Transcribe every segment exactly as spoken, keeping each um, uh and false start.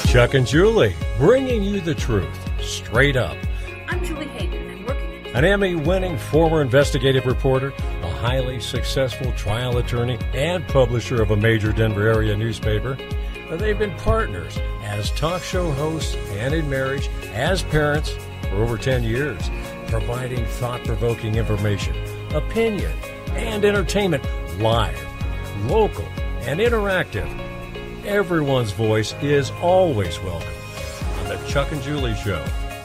Chuck and Julie, bringing you the truth, straight up. I'm Julie Hayden. I'm working at An Emmy-winning former investigative reporter, a highly successful trial attorney, and publisher of a major Denver area newspaper. They've been partners as talk show hosts and in marriage, as parents for over ten years, providing thought-provoking information, opinion, and entertainment live, local, and interactive. Everyone's voice is always welcome on the Chuck and Julie Show.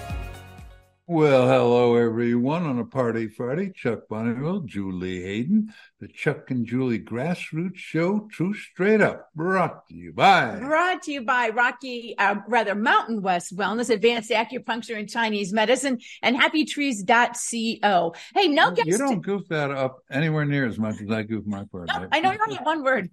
Well, hello, everyone, on a party Friday. Chuck Bonneville, Julie Hayden, the Chuck and Julie Grassroots Show, True Straight Up, brought to you by... Brought to you by Rocky, uh, rather Mountain West Wellness, Advanced Acupuncture and Chinese Medicine, and happy trees dot co. Hey, no guests. You don't goof that up anywhere near as much as I goof my part. No, I know you only have one word.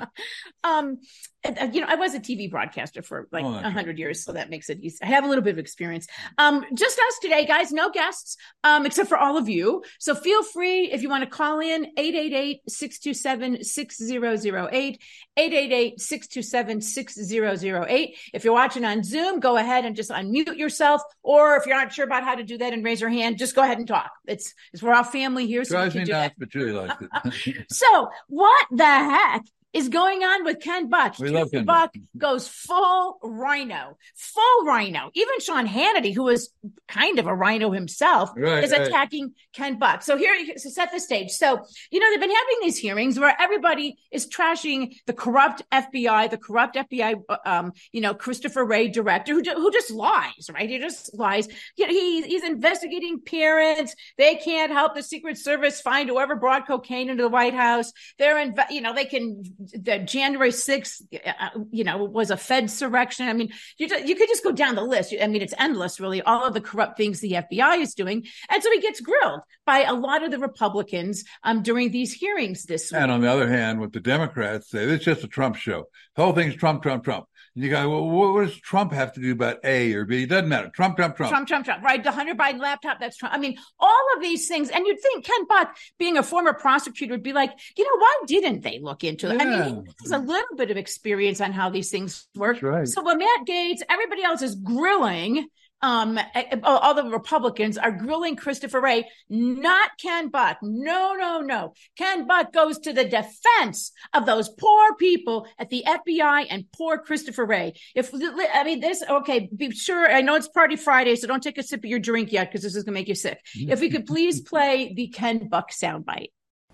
um, you know, I was a T V broadcaster for like a oh, hundred right. years, so that makes it easy. I have a little bit of experience. Um, just us today, guys, no guests, um, except for all of you. So feel free, if you want to call in, eight eight eight, six two seven, six zero zero eight, eight eight eight, six two seven, six zero zero eight. If you're watching on Zoom, go ahead and just unmute yourself. Or if you're not sure about how to do that and raise your hand, just go ahead and talk. It's, it's we're all family here. So Drives we can me do nuts, that. but Julie likes it. So what the heck is going on with Ken Buck? We love Ken Buck Buck. Goes full rhino, full rhino. Even Sean Hannity, who is kind of a rhino himself, right, is right. attacking Ken Buck. So here, to set the stage. So, you know, they've been having these hearings where everybody is trashing the corrupt F B I, the corrupt F B I, um, you know, Christopher Wray director, who, who just lies, right? He just lies. You know, he, he's investigating parents. They can't help the Secret Service find whoever brought cocaine into the White House. They're, in, you know, they can... The January sixth, uh, you know, was a Fed surrection. I mean, you, you could just go down the list. I mean, it's endless, really, all of the corrupt things the F B I is doing. And so he gets grilled by a lot of the Republicans um, during these hearings this week. And on the other hand, what the Democrats say, it's just a Trump show. The whole thing's Trump, Trump, Trump. You go, well, what does Trump have to do about A or B? It doesn't matter. Trump, Trump, Trump. Trump, Trump, Trump. Right. The Hunter Biden laptop, that's Trump. I mean, all of these things. And you'd think Ken Buck, being a former prosecutor, would be like, you know, why didn't they look into it? Yeah. I mean, he has a little bit of experience on how these things work. That's right. So when Matt Gaetz, everybody else is grilling, um, all the Republicans are grilling Christopher Wray, not Ken Buck. No, no, no. Ken Buck goes to the defense of those poor people at the F B I and poor Christopher Wray. If I mean this, okay, be sure. I know it's Party Friday, so don't take a sip of your drink yet because this is going to make you sick. If we could please play the Ken Buck soundbite.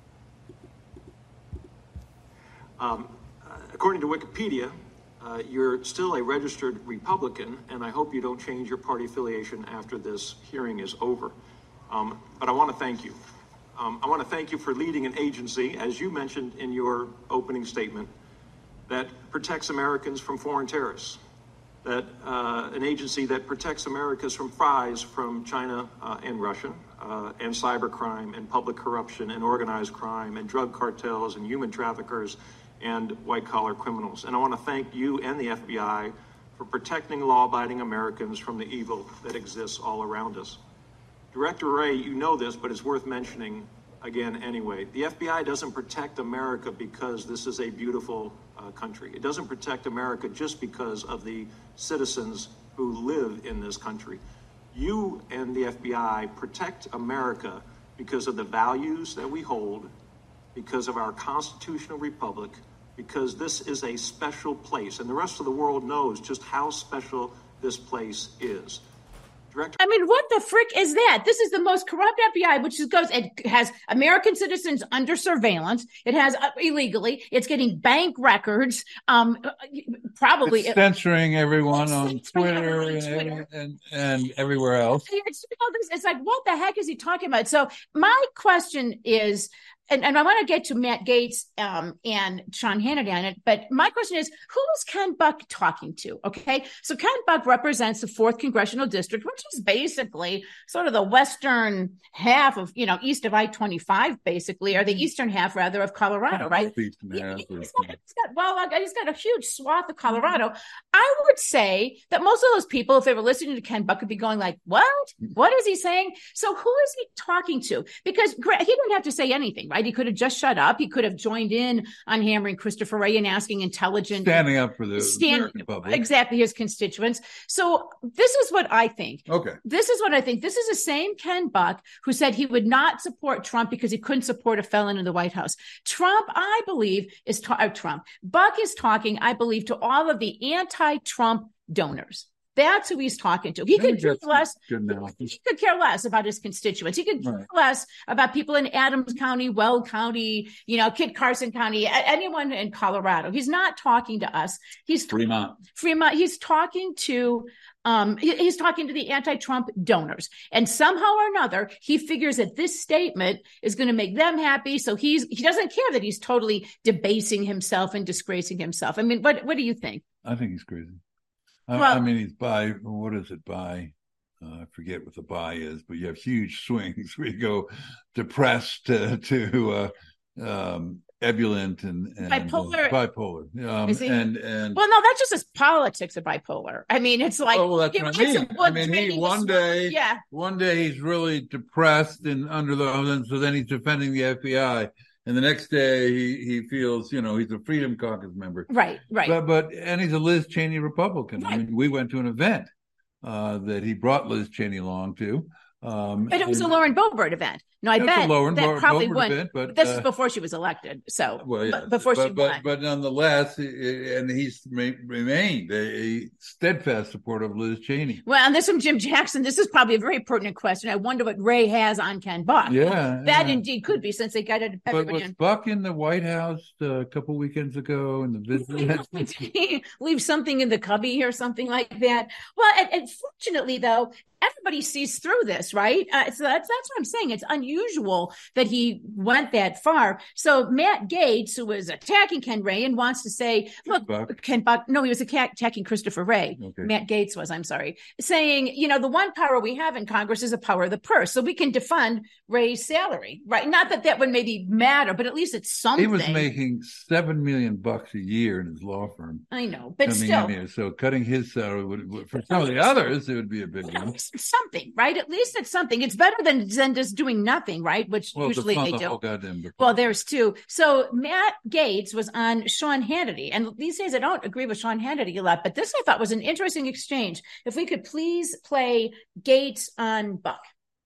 Um, according to Wikipedia, Uh, you're still a registered Republican, and I hope you don't change your party affiliation after this hearing is over. Um, but I want to thank you. Um, I want to thank you for leading an agency, as you mentioned in your opening statement, that protects Americans from foreign terrorists, that uh, an agency that protects Americans from spies from China uh, and Russia, uh, and cybercrime and public corruption and organized crime and drug cartels and human traffickers and white-collar criminals. And I want to thank you and the F B I for protecting law-abiding Americans from the evil that exists all around us. Director Wray, you know this, but it's worth mentioning again anyway. The F B I doesn't protect America because this is a beautiful uh, country. It doesn't protect America just because of the citizens who live in this country. You and the F B I protect America because of the values that we hold, because of our constitutional republic, because this is a special place, and the rest of the world knows just how special this place is. Director- I mean, what the frick is that? This is the most corrupt F B I, which goes, it has American citizens under surveillance. It has uh, illegally. It's getting bank records. Um, probably it's censoring everyone it's on censoring Twitter, everyone on and, Twitter. And, and, and everywhere else. It's, it's like, what the heck is he talking about? So my question is, And, and I want to get to Matt Gaetz um, and Sean Hannity on it, but my question is, who is Ken Buck talking to? Okay, so Ken Buck represents the fourth Congressional District, which is basically probably sort of the western half of, you know, east of I twenty-five, basically, or the eastern half, rather, of Colorado, right? He, he's got, he's got, well, he's got a huge swath of Colorado. I would say that most of those people, if they were listening to Ken Buck, would be going like, what? What is he saying? So who is he talking to? Because he didn't have to say anything, right? He could have just shut up. He could have joined in on hammering Christopher Wray and asking intelligent. Standing up for the stand, American public. Exactly, his constituents. So this is what I think. Okay. This is what I think. This is the same Ken Buck who said he would not support Trump because he couldn't support a felon in the White House. Trump, I believe, is ta- uh, Trump. Buck is talking, I believe, to all of the anti-Trump donors. That's who he's talking to. He could care less. He could care less about his constituents. He could care right. less about people in Adams County, Weld County, you know, Kit Carson County, anyone in Colorado. He's not talking to us. He's Fremont. Fremont. He's talking to. Um, he, he's talking to the anti-Trump donors, and somehow or another, he figures that this statement is going to make them happy. So he's he doesn't care that he's totally debasing himself and disgracing himself. I mean, what what do you think? I think he's crazy. Well, I mean, he's by, what is it, by, uh, I forget what the by is, but you have huge swings where you go depressed to, to uh, um, ebullient and, and bipolar. Uh, bipolar. Um, and, and, well, no, that's just his politics of bipolar. I mean, it's like, oh, well, that's what I mean. I mean, he, one day, yeah. one day he's really depressed and under the, and so then he's defending the F B I. And the next day, he, he feels, you know, he's a Freedom Caucus member. Right, right. But, but and he's a Liz Cheney Republican. Right. I mean, we went to an event uh, that he brought Liz Cheney along to. Um, but it was and, a Lauren Boebert event. No, I bet Lauren, that Lauren probably Boebert won. Event, but this uh, is before she was elected. So, well, yeah, before but, she but, won. But nonetheless, and he's remained a steadfast supporter of Liz Cheney. Well, and this from Jim Jackson. This is probably a very pertinent question. I wonder what Ray has on Ken Buck. Yeah. That yeah. indeed could be, since they got it. But was Buck in the White House uh, a couple weekends ago in the visit? Did he leave something in the cubby or something like that? Well, and, and fortunately, though, everybody sees through this, right? Uh, so that's that's what I'm saying. It's unusual that he went that far. So Matt Gaetz, who was attacking Ken Ray and wants to say, look, Buck. Ken Buck, no, he was attacking Christopher Wray. Okay. Matt Gaetz was, I'm sorry, saying, you know, the one power we have in Congress is a power of the purse. So we can defund Ray's salary, right? Not that that would maybe matter, but at least it's something. He was making seven million bucks a year in his law firm. I know, but coming still. In here. So cutting his salary would, would for some of the others, it would be a big deal. Something, right? At least it's something. It's better than, than just doing nothing, right? Which well, usually the they the do. Whole goddamn well, there's two. So Matt Gaetz was on Sean Hannity, and these days I don't agree with Sean Hannity a lot, but this I thought was an interesting exchange. If we could please play Gaetz on Buck.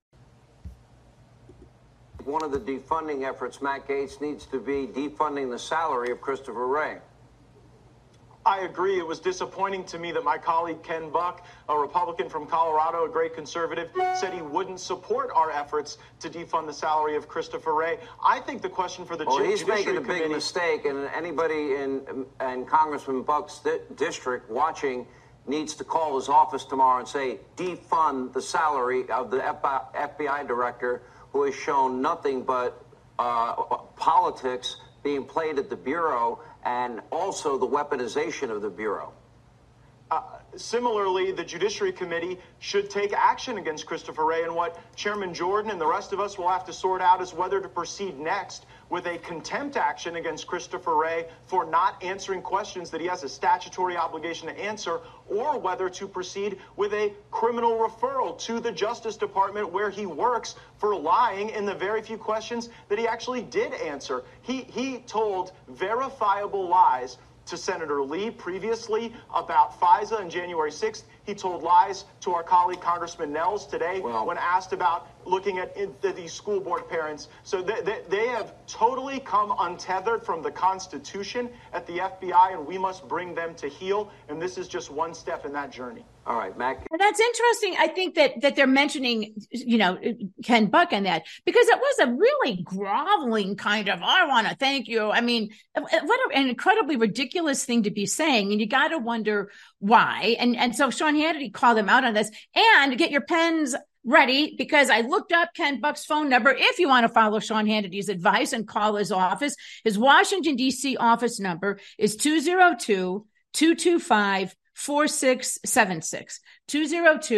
One of the defunding efforts, Matt Gaetz, needs to be defunding the salary of Christopher Wray. I agree. It was disappointing to me that my colleague Ken Buck, a Republican from Colorado, a great conservative, said he wouldn't support our efforts to defund the salary of Christopher Wray. I think the question for the well, Judiciary he's making a Committee... big mistake, and anybody in, in Congressman Buck's di- district watching needs to call his office tomorrow and say, defund the salary of the F B I director who has shown nothing but uh, politics being played at the Bureau, and also the weaponization of the Bureau. Uh, similarly, the Judiciary Committee should take action against Christopher Wray, and what Chairman Jordan and the rest of us will have to sort out is whether to proceed next with a contempt action against Christopher Wray for not answering questions that he has a statutory obligation to answer, or whether to proceed with a criminal referral to the Justice Department where he works for lying in the very few questions that he actually did answer. He, he told verifiable lies to Senator Lee previously about FISA on January sixth. He told lies to our colleague Congressman Nels today well, when asked about looking at in, the, these school board parents. So they, they, they have totally come untethered from the Constitution at the F B I, and we must bring them to heel. And this is just one step in that journey. All right, Mac. That's interesting. I think that that they're mentioning, you know, Ken Buck on that, because it was a really groveling kind of, I want to thank you. I mean, what an incredibly ridiculous thing to be saying. And you got to wonder why. And, and so Sean Hannity called him out on this. And get your pens ready, because I looked up Ken Buck's phone number. If you want to follow Sean Hannity's advice and call his office, his Washington, D C office number is two oh two, two two five, four six seven six, two oh two,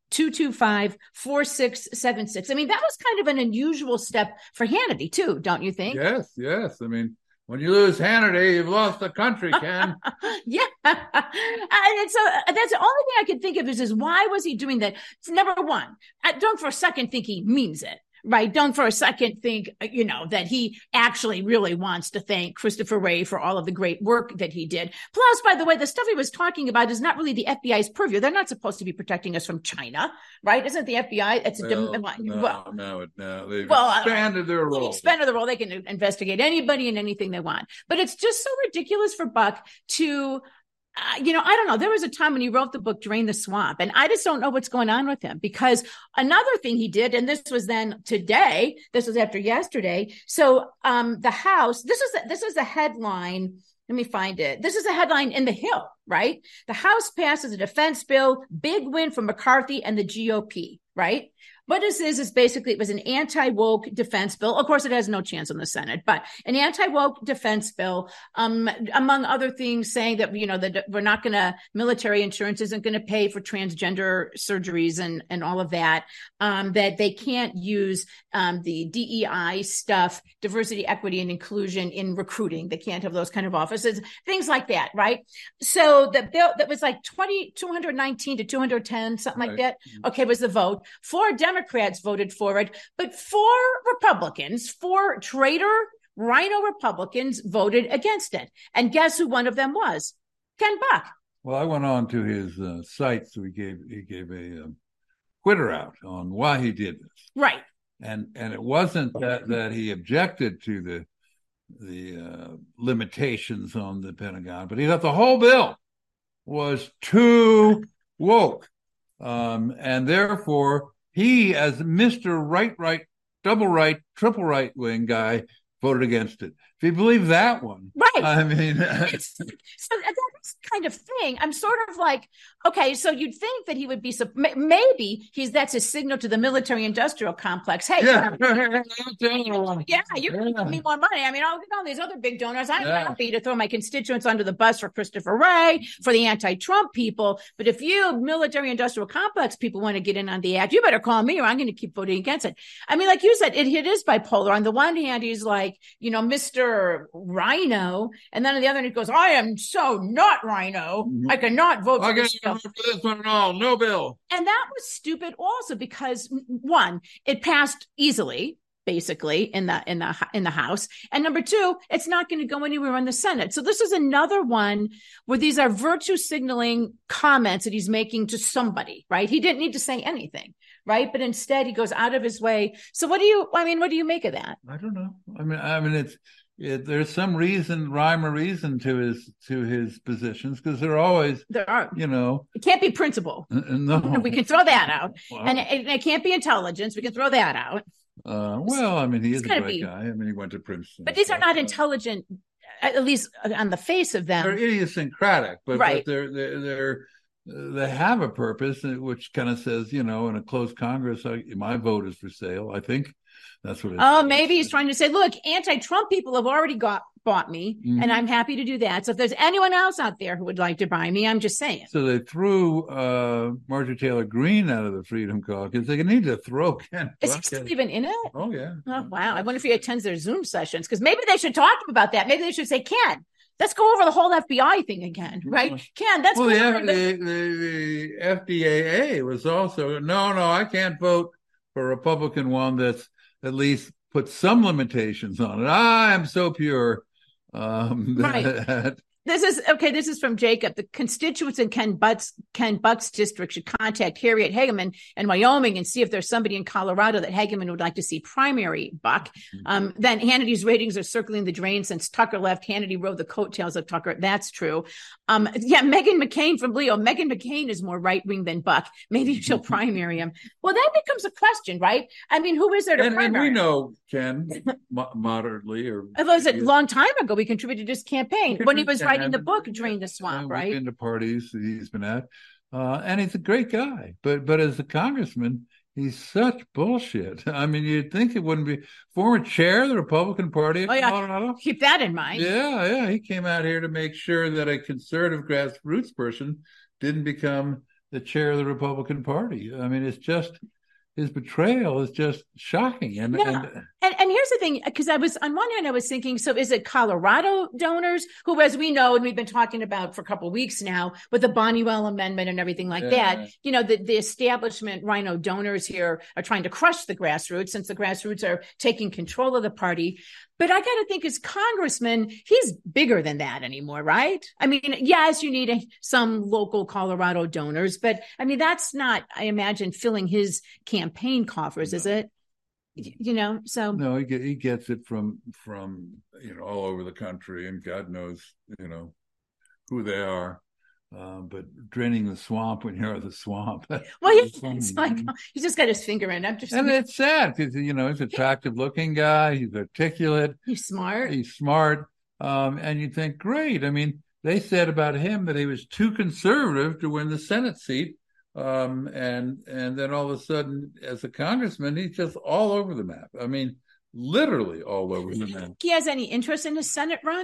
two two five, four six seven six. I mean, that was kind of an unusual step for Hannity, too, don't you think? Yes, yes. I mean, when you lose Hannity, you've lost the country, Ken. Yeah. And so that's the only thing I could think of is, is why was he doing that? It's number one, I don't for a second think he means it. Right. Don't for a second think, you know, that he actually really wants to thank Christopher Wray for all of the great work that he did. Plus, by the way, the stuff he was talking about is not really the F B I's purview. They're not supposed to be protecting us from China, right? Isn't the F B I? It's well, a, no, well, no, no. They've well, expanded their role. Expanded the role. They can investigate anybody and anything they want. But it's just so ridiculous for Buck to... Uh, you know, I don't know. There was a time when he wrote the book, Drain the Swamp, and I just don't know what's going on with him, because another thing he did, and this was then today, this was after yesterday. So um, the House, this is, this is a headline. Let me find it. This is a headline in The Hill, right? The House passes a defense bill, big win for McCarthy and the G O P, right? What this is, is basically it was an anti-woke defense bill. Of course, it has no chance in the Senate, but an anti-woke defense bill, um, among other things, saying that, you know, that we're not going to, military insurance isn't going to pay for transgender surgeries and, and all of that, um, that they can't use um, the D E I stuff, diversity, equity, and inclusion in recruiting. They can't have those kind of offices, things like that, right? So the bill that was like twenty, two nineteen to two ten, something right. like that, okay, was the vote. Four Democrats Democrats voted for it, but four Republicans, four traitor rhino Republicans voted against it. And guess who one of them was? Ken Buck. Well, I went on to his uh, site, so he gave he gave a um, Twitter out on why he did this. Right. And and it wasn't that, that he objected to the the uh, limitations on the Pentagon, but he thought the whole bill was too woke, um, and therefore. He, as Mister Right, Right, Double Right, Triple Right Wing guy, voted against it. If you believe that one, right? I mean, it's, so that's kind of thing. I'm sort of like, okay, so you'd think that he would be, maybe he's that's a signal to the military-industrial complex. Hey, yeah, yeah, you can give me more money. I mean, I'll get all these other big donors. I'm yeah. happy to throw my constituents under the bus for Christopher Wray, for the anti-Trump people. But if you military-industrial complex people want to get in on the act, you better call me, or I'm going to keep voting against it. I mean, like you said, it, it is bipolar. On the one hand, he's like, you know, Mister Rhino, and then on the other hand, he goes, I am so not Rhino. Mm-hmm. I cannot vote for this bill. For this one at all. No bill. And that was stupid also because, one, it passed easily, basically, in the in the in the House, and number two, it's not going to go anywhere in the Senate. So this is another one where these are virtue signaling comments that he's making to somebody, right? He didn't need to say anything, right? But instead, he goes out of his way. So what do you? I mean, what do you make of that? I don't know. I mean, I mean, it's. It, there's some reason, rhyme or reason to his to his positions, because there are always there are you know it can't be principle. N- no, we can throw that out, well, and it, it can't be intelligence. We can throw that out. Uh, well, I mean, he is a great be, guy. I mean, he went to Princeton, but these are not intelligent, at least on the face of them. They're idiosyncratic, but, right. but they're they're they're they have a purpose, which kind of says, you know, in a closed Congress, I, my vote is for sale. I think. That's what it oh, is. maybe he's trying to say, look, anti-Trump people have already got bought me, mm-hmm. and I'm happy to do that. So if there's anyone else out there who would like to buy me, I'm just saying. So they threw uh, Marjorie Taylor Greene out of the Freedom Caucus. They need to throw Ken Is he still even in it? Oh, yeah. Oh, wow. I wonder if he attends their Zoom sessions, because maybe they should talk about that. Maybe they should say, Ken, let's go over the whole F B I thing again, right? Ken, that's well, cool. the, F- the, the, the F D A A was also, no, no, I can't vote for a Republican one that's at least put some limitations on it. I am so pure. Um, right. That, This is okay. This is from Jacob. The constituents in Ken Buck's, Ken Buck's district should contact Harriet Hageman in Wyoming and see if there's somebody in Colorado that Hageman would like to see primary Buck. Um, then Hannity's ratings are circling the drain since Tucker left. Hannity rode the coattails of Tucker. That's true. Um, yeah, Meghan McCain from Leo. Meghan McCain is more right wing than Buck. Maybe she'll primary him. Well, that becomes a question, right? I mean, who is there to and, primary? And we know Ken mo- moderately, or it was a long time ago. We contributed to his campaign when he was writing the book Drain the Swamp, uh, right? Been to parties that he's been at, uh, and he's a great guy. But but as a congressman, he's such bullshit. I mean, you'd think it wouldn't be. Former chair of the Republican Party of oh, yeah. Colorado. Keep that in mind. Yeah, yeah. He came out here to make sure that a conservative grassroots person didn't become the chair of the Republican Party. I mean, it's just his betrayal is just shocking. And no. and, and and here's the thing, because I was on one hand, I was thinking, so is it Colorado donors who, as we know, and we've been talking about for a couple of weeks now, with the Bonniwell Amendment and everything like yeah. that, you know, the, the establishment Rhino donors here are trying to crush the grassroots, since the grassroots are taking control of the party. But I got to think, as congressman, he's bigger than that anymore, right? I mean, yes, you need a, some local Colorado donors, but I mean, that's not, I imagine, filling his campaign coffers, no. is it? You know, so no, he get, he gets it from from you know all over the country, and God knows you know who they are. Uh, but draining the swamp when you're at the swamp. Well, yeah, it's like he's just got his finger in. I'm just, and it's sad because you know he's an attractive-looking guy. He's articulate. He's smart. He's smart. Um, and you think, great. I mean, they said about him that he was too conservative to win the Senate seat. Um, and and then all of a sudden, as a congressman, he's just all over the map. I mean, literally all over the map. He has any interest in his Senate run?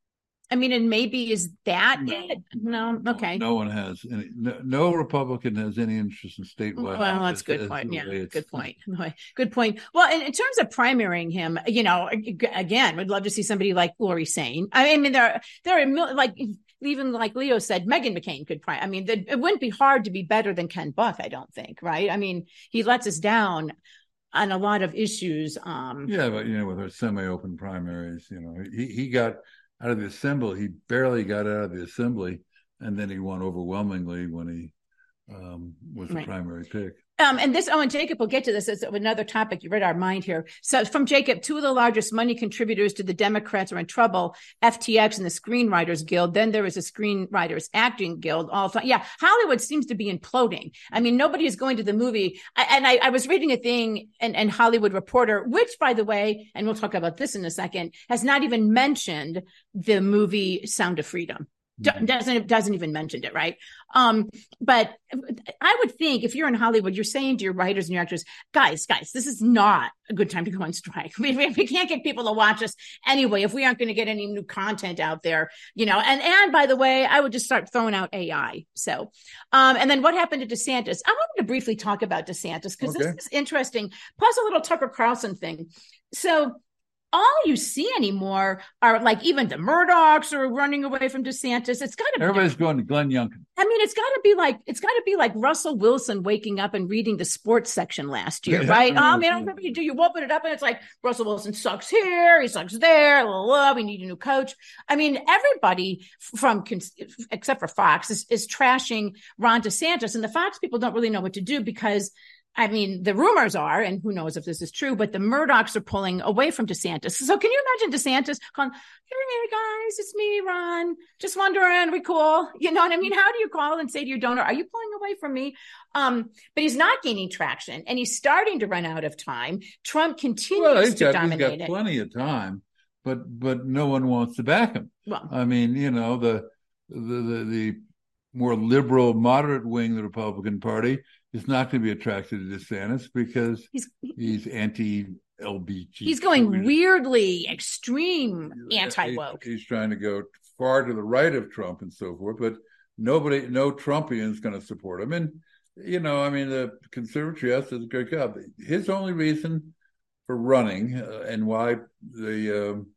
I mean, and maybe is that no, it? No, okay. No, no one has any. No, no Republican has any interest in statewide. Well, that's a good point. Yeah, good point. Good point. Well, in, in terms of primarying him, you know, again, we'd love to see somebody like Lori Saine. I mean, there are there are like. Even like Leo said, Meghan McCain could pry. I mean, it wouldn't be hard to be better than Ken Buck, I don't think, right? I mean, he lets us down on a lot of issues. Um, yeah, but, you know, with our semi-open primaries, you know, he, he got out of the assembly. He barely got out of the assembly, and then he won overwhelmingly when he um, was the right. primary pick. Um, and this, oh, and Jacob will get to this as another topic. You read our mind here. So from Jacob, two of the largest money contributors to the Democrats are in trouble, F T X and the Screenwriters Guild. Then there is a Screenwriters Acting Guild. All yeah, Hollywood seems to be imploding. I mean, nobody is going to the movie. I, and I, I was reading a thing, and, and Hollywood Reporter, which, by the way, and we'll talk about this in a second, has not even mentioned the movie Sound of Freedom. Doesn't doesn't even mention it, right? Um, but I would think if you're in Hollywood, you're saying to your writers and your actors, guys, guys, this is not a good time to go on strike. We, we can't get people to watch us anyway if we aren't going to get any new content out there, you know. And and by the way, I would just start throwing out A I. So, um, and then what happened to DeSantis? I wanted to briefly talk about DeSantis because okay. this is interesting. Plus a little Tucker Carlson thing. So. All you see anymore are like even the Murdochs are running away from DeSantis. It's got to be everybody's going to Glenn Youngkin. I mean, it's got to be like it's got to be like Russell Wilson waking up and reading the sports section last year, yeah, right? I mean, I don't you do you open it up and it's like Russell Wilson sucks here, he sucks there. Blah, blah, blah, we need a new coach. I mean, everybody from except for Fox is, is trashing Ron DeSantis, and the Fox people don't really know what to do because. I mean, the rumors are, and who knows if this is true, but the Murdochs are pulling away from DeSantis. So can you imagine DeSantis calling, hey, guys, it's me, Ron. Just wondering, are we cool? You know what I mean? How do you call and say to your donor, are you pulling away from me? Um, but he's not gaining traction, and he's starting to run out of time. Trump continues well, he's to got, dominate he's got it. plenty of time, but but no one wants to back him. Well, I mean, you know, the the the, the more liberal, moderate wing of the Republican Party is not going to be attracted to DeSantis because he's, he's anti-L B G. He's going weirdly extreme anti-woke. He's trying to go far to the right of Trump and so forth, but nobody, no Trumpian is going to support him. And, you know, I mean, the conservative does a great job. His only reason for running uh, and why the um,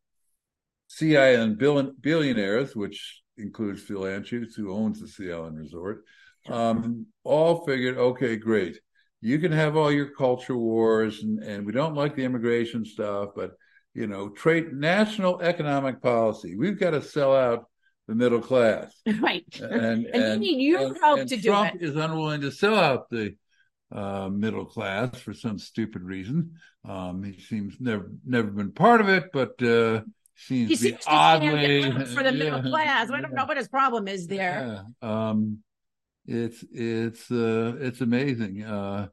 Sea Island billionaires, which includes Phil Anschutz, who owns the Sea Island Resort, Um, all figured, okay, great. You can have all your culture wars, and, and we don't like the immigration stuff, but, you know, trade national economic policy. We've got to sell out the middle class. Right. And, and, and you need your and, help and to Trump do it. is unwilling to sell out the uh, middle class for some stupid reason. Um, he seems never never been part of it, but uh, seems he to be seems to oddly for the middle yeah, class. I don't yeah. know what his problem is there. Yeah. Um, It's it's uh, it's amazing. Uh,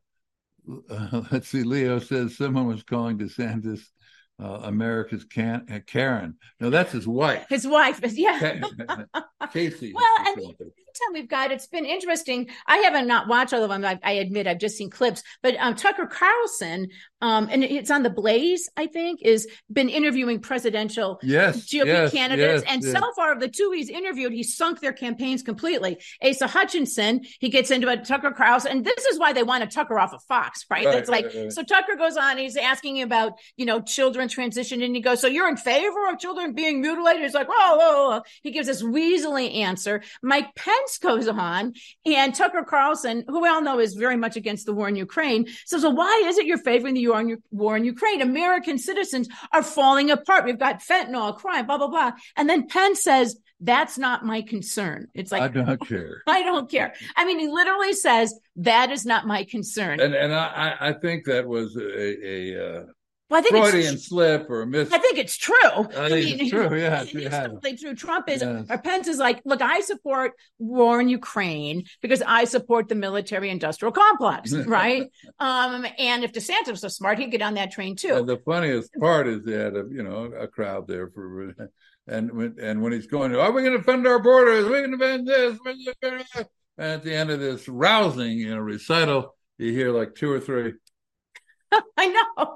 uh, let's see. Leo says someone was calling DeSantis uh, America's can- Karen. No, that's his wife. His wife is yeah. Casey. Well, and meantime, we've got, it's been interesting. I haven't not watched all of them. I, I admit I've just seen clips, but um, Tucker Carlson, um, and it's on the Blaze, I think, is been interviewing presidential yes, G O P yes, candidates. yes, and yes. so far of the two he's interviewed, he sunk their campaigns completely. Asa Hutchinson, he gets into it, Tucker Carlson, and this is why they want to Tucker off of Fox, right? Right, It's like, right, right. so Tucker goes on, he's asking about, you know, children transition, and he goes, so you're in favor of children being mutilated? He's like, whoa, whoa, whoa. He gives this weaselly answer. Mike Pence goes on, and Tucker Carlson, who we all know is very much against the war in Ukraine, says, so why is it you're favoring the war in, war in Ukraine? American citizens are falling apart. We've got fentanyl, crime, blah, blah, blah. And then Pence says, that's not my concern. It's like, I don't care. I don't care. I mean, he literally says, that is not my concern. And and I, I think that was a, a uh, well, I think Freudian it's, slip or a mis. I think it's true. I think it's true. Yeah, It's yeah. totally true. Trump is, Yes. or Pence is like, look, I support war in Ukraine because I support the military industrial complex, right? um, and if DeSantis was smart, he'd get on that train too. And the funniest part is they had a you know a crowd there for, and when and when he's going, are we going to defend our borders? Are we going to defend this? And at the end of this rousing you know recital, you hear like two or three. I know.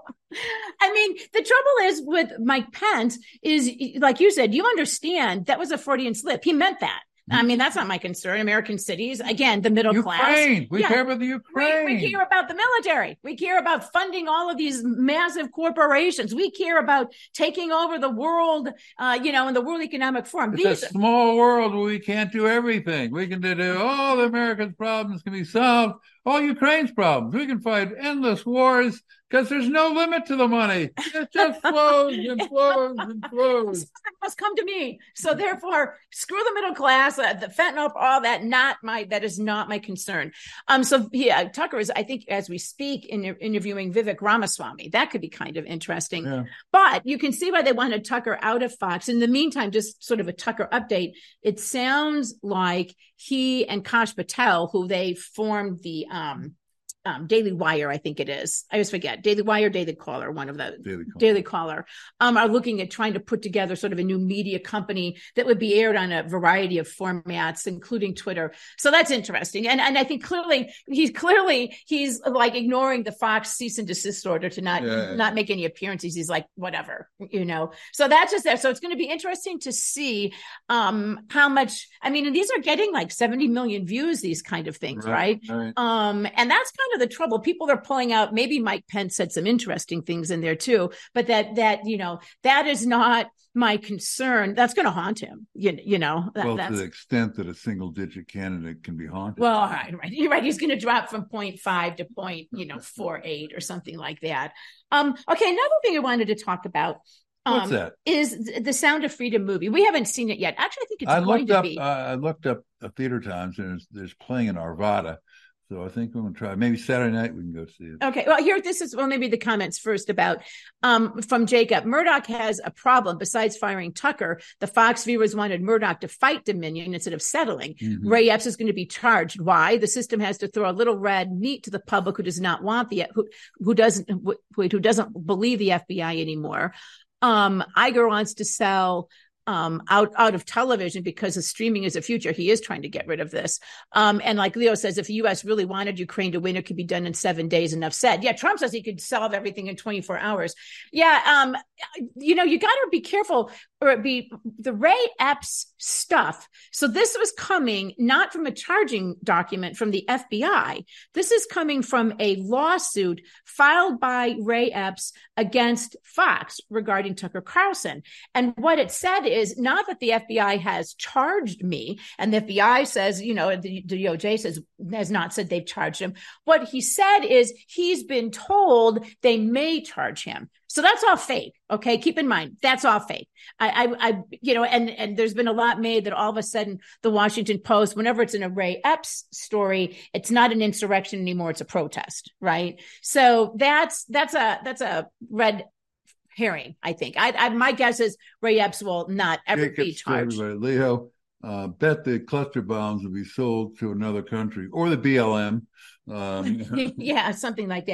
I mean, the trouble is with Mike Pence is, like you said, you understand that was a Freudian slip. He meant that. I mean, that's not my concern. American cities, again, the middle Ukraine. class. We Yeah. care about the Ukraine. We, we care about the military. We care about funding all of these massive corporations. We care about taking over the world, uh, you know, in the World Economic Forum. It's These, a small world where we can't do everything. We can do all the Americans' problems can be solved. All Ukraine's problems. We can fight endless wars because there's no limit to the money. It just flows and flows and flows. must come to me. So therefore, screw the middle class, uh, the fentanyl, all that. Not my. That is not my concern. Um. So yeah, Tucker is, I think, as we speak, in interviewing Vivek Ramaswamy. That could be kind of interesting. Yeah. But you can see why they wanted Tucker out of Fox. In the meantime, just sort of a Tucker update. It sounds like he and Kash Patel, who they formed the um. Um, Daily Wire, I think it is. I always forget. Daily Wire, Daily Caller, one of the Daily Caller. Daily Caller, um, are looking at trying to put together sort of a new media company that would be aired on a variety of formats, including Twitter. So that's interesting. And and I think clearly he's clearly he's like ignoring the Fox cease and desist order to not Yeah. not make any appearances. He's like, whatever, you know. So that's just there. So it's going to be interesting to see um, how much. I mean, and these are getting like seventy million views. These kind of things, right? Right. Um, and that's kind of the trouble. People are pulling out, maybe Mike Pence said some interesting things in there too, but that, that, you know, that is not my concern. That's going to haunt him. You, you know, that, Well, that's, to the extent that a single digit candidate can be haunted. well, all right, right. You're right. He's going to drop from point five to point, you know, four, eight or something like that. Um, okay. Another thing I wanted to talk about. Um, What's that? Is the Sound of Freedom movie. We haven't seen it yet. Actually, I think it's I going looked to up. be. Uh, I looked up uh, Theater Times, and there's, there's playing in Arvada. So I think we're going to try. Maybe Saturday night we can go see it. Okay. Well, here, this is, well, maybe the comments first about, um, from Jacob. Murdoch has a problem. Besides firing Tucker, the Fox viewers wanted Murdoch to fight Dominion instead of settling. Mhm. Ray Epps is going to be charged. Why? The system has to throw a little red meat to the public who does not want the, who, who doesn't, who, who doesn't believe the F B I anymore. Um, Iger wants to sell um, out, out of television because of streaming is the future. He is trying to get rid of this. Um, and like Leo says, if the U S really wanted Ukraine to win, it could be done in seven days. Enough said. Yeah. Trump says he could solve everything in twenty-four hours. Yeah. Um, you know, you got to be careful, or it be the Ray Epps stuff. So this was coming not from a charging document from the F B I. This is coming from a lawsuit filed by Ray Epps against Fox regarding Tucker Carlson. And what it said is not that the F B I has charged me, and the F B I says, you know, the, the D O J says, has not said they've charged him. What he said is he's been told they may charge him. So that's all fake. Okay. Keep in mind, that's all fake. I, I, I, you know, and, and there's been a lot made that all of a sudden the Washington Post, whenever it's in a Ray Epps story, it's not an insurrection anymore. It's a protest. Right. So that's, that's a, that's a red herring, I think. I, I my guess is Ray Epps will not ever Jacobs be to charged. everybody. Leo, uh, bet the cluster bombs will be sold to another country or the B L M. Um, Yeah, something like that.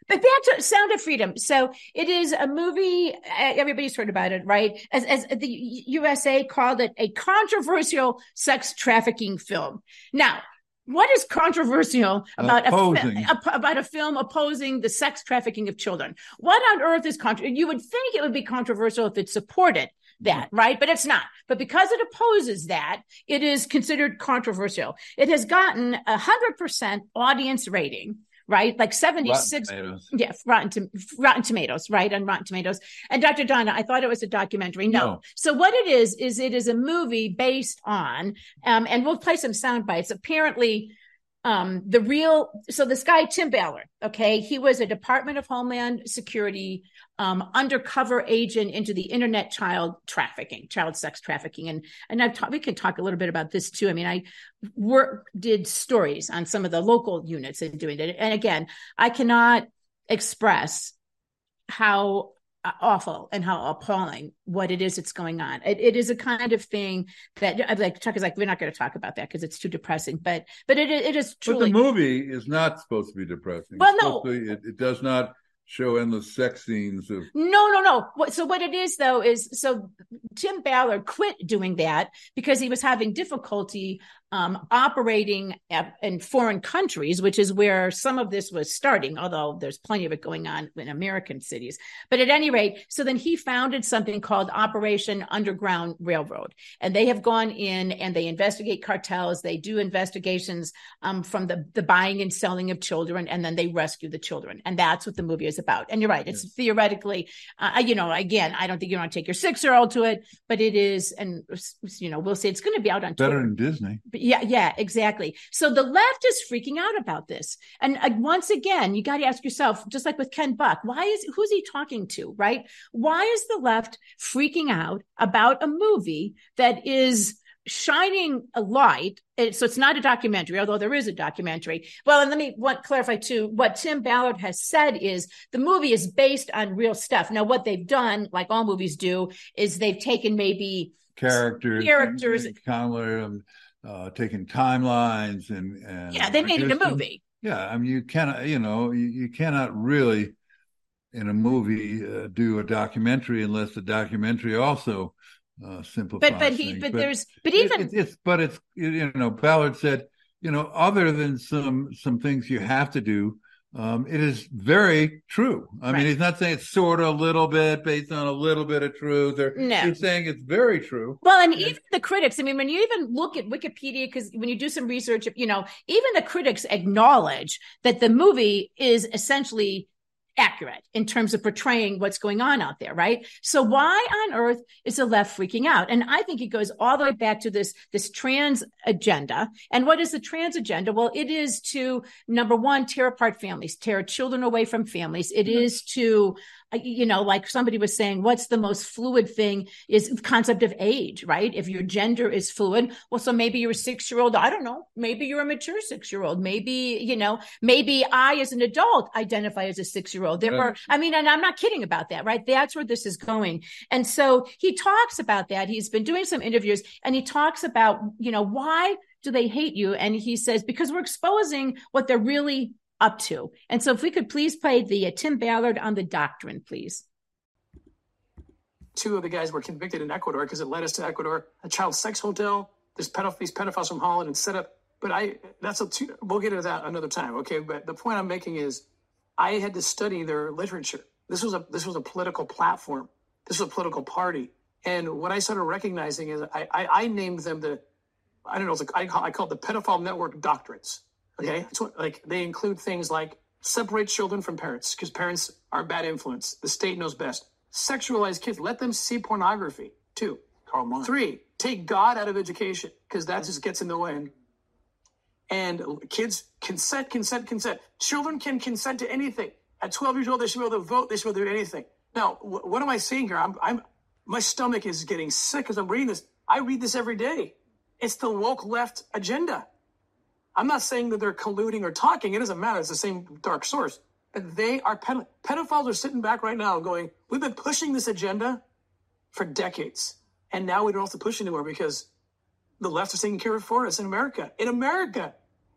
But back to Sound of Freedom. So it is a movie. Everybody's heard about it, right? As, as the U S A called it, a controversial sex trafficking film. Now, what is controversial about opposing. a about a film opposing the sex trafficking of children? What on earth is controversial? You would think it would be controversial if it supported that, right? But it's not. But because it opposes that, it is considered controversial. It has gotten a hundred percent audience rating, right? Like seventy-six. Rotten Tomatoes. Yeah, Rotten, Rotten Tomatoes, right? On Rotten Tomatoes. And Doctor Donna, I thought it was a documentary. No. No. So what it is, is it is a movie based on, um, and we'll play some sound bites. Apparently, um, the real, so this guy, Tim Ballard, okay, he was a Department of Homeland Security um, undercover agent into the internet child trafficking, child sex trafficking. And, and I've talked, we can talk a little bit about this too. I mean, I work, did stories on some of the local units in doing it. And again, I cannot express how awful and how appalling what it is that's going on. It, it is a kind of thing that, like Chuck is like, we're not going to talk about that because it's too depressing. But but it it is truly. But the movie is not supposed to be depressing. Well, it's no, be, it, it does not show endless sex scenes of. No, no, no. What, so what it is though is so Tim Ballard quit doing that because he was having difficulty um, operating at, in foreign countries, which is where some of this was starting, although there's plenty of it going on in American cities. But at any rate, so then he founded something called Operation Underground Railroad. And they have gone in and they investigate cartels. They do investigations um, from the, the buying and selling of children, and then they rescue the children. And that's what the movie is about. And you're right. It's yes. theoretically, uh, you know, again, I don't think you want to take your six-year-old to it, but it is, and, you know, we'll say it's going to be out on Better Twitter. than Disney. But yeah, yeah, exactly. So the left is freaking out about this. And uh, once again, you got to ask yourself, just like with Ken Buck, why is, who's he talking to, right? Why is the left freaking out about a movie that is shining a light? So it's not a documentary, although there is a documentary. Well, and let me want, clarify too, what Tim Ballard has said is the movie is based on real stuff. Now, what they've done, like all movies do, is they've taken maybe characters, characters, and, and Conler, um, uh, taking timelines and, and yeah, they made it a movie. Them. Yeah, I mean, you cannot, you know, you, you cannot really in a movie uh, do a documentary unless the documentary also uh, simplifies. But but he things. but, but there's but even it, it, it's but it's you know Ballard said you know other than some some things you have to do. Um, it is very true. I right. mean, he's not saying it's sort of a little bit based on a little bit of truth. Or, no. He's saying it's very true. Well, and even the critics, I mean, when you even look at Wikipedia, because when you do some research, you know, even the critics acknowledge that the movie is essentially accurate in terms of portraying what's going on out there, right? So why on earth is the left freaking out? And I think it goes all the way back to this, this trans agenda. And what is the trans agenda? Well, it is to, number one, tear apart families, tear children away from families. It mm-hmm. is to, you know, like somebody was saying, what's the most fluid thing is the concept of age, right? If your gender is fluid, well, so maybe you're a six-year-old. I don't know. Maybe you're a mature six-year-old. Maybe, you know, maybe I, as an adult, identify as a six-year-old. There were, I mean, and I'm not kidding about that, right? That's where this is going. And so he talks about that. He's been doing some interviews and he talks about, you know, why do they hate you? And he says, because we're exposing what they're really up to. And so if we could please play the uh, Tim Ballard on the doctrine, please. Two of the guys were convicted in Ecuador because it led us to Ecuador, a child sex hotel. There's pedoph- these pedophiles from Holland and set up. But I, that's a, two, we'll get into that another time. Okay. But the point I'm making is I had to study their literature. This was a, this was a political platform. This was a political party. And what I started recognizing is I, I, I named them the, I don't know, it's like, I call, I call it the pedophile network doctrines. Okay, it's what, like they include things like separate children from parents because parents are a bad influence. The state knows best. Sexualize kids. Let them see pornography. Two. Karl Marx. Three. Take God out of education because that just gets in the way. And kids consent, consent, consent. Children can consent to anything. At twelve years old, they should be able to vote. They should be able to do anything. Now, wh- what am I seeing here? I'm, I'm, my stomach is getting sick as I'm reading this. I read this every day. It's the woke left agenda. I'm not saying that they're colluding or talking. It doesn't matter. It's the same dark source. But they are ped- pedophiles are sitting back right now going, we've been pushing this agenda for decades. And now we don't have to push anymore because the left is taking care of it for us in America. In America.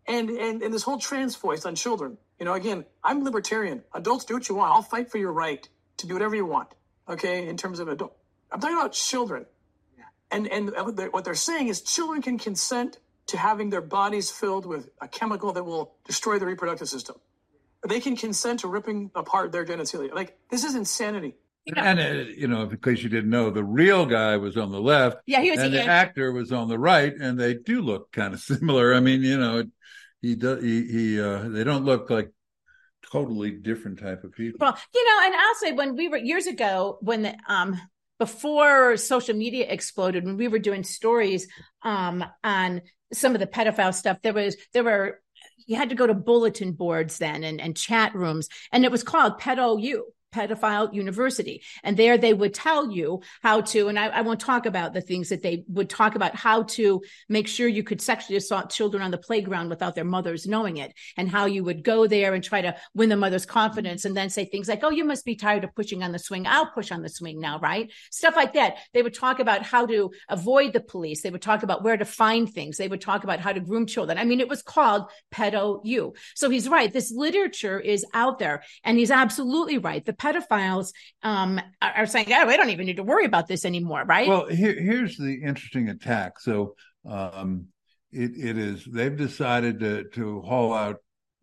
And, and, and this whole trans voice on children, you know, again, I'm libertarian. Adults, do what you want. I'll fight for your right to do whatever you want. Okay. In terms of adult, I'm talking about children. Yeah. And, and what they're saying is children can consent to having their bodies filled with a chemical that will destroy the reproductive system. They can consent to ripping apart their genitalia. Like, this is insanity. Yeah. And, uh, you know, because you didn't know, the real guy was on the left. Yeah, he was. And the yeah. actor was on the right, and they do look kind of similar. I mean, you know, he does. He, he uh, they don't look like totally different type of people. Well, you know, and I'll say when we were years ago, when the um before social media exploded, when we were doing stories um on some of the pedophile stuff, there was there were you had to go to bulletin boards then and, and chat rooms, and it was called Pedo U. Pedophile University. And there they would tell you how to, and I, I won't talk about the things that they would talk about, how to make sure you could sexually assault children on the playground without their mothers knowing it, and how you would go there and try to win the mother's confidence and then say things like, oh, you must be tired of pushing on the swing. I'll push on the swing now, right? Stuff like that. They would talk about how to avoid the police. They would talk about where to find things. They would talk about how to groom children. I mean, it was called Pedo U. So he's right. This literature is out there, and he's absolutely right. The pedophiles um, are saying, oh, we don't even need to worry about this anymore, right? Well, here, here's the interesting attack. So um, it, it is, they've decided to, to haul out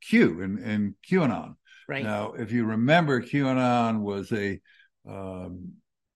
Q and, and QAnon. Right. Now, if you remember, QAnon was a um,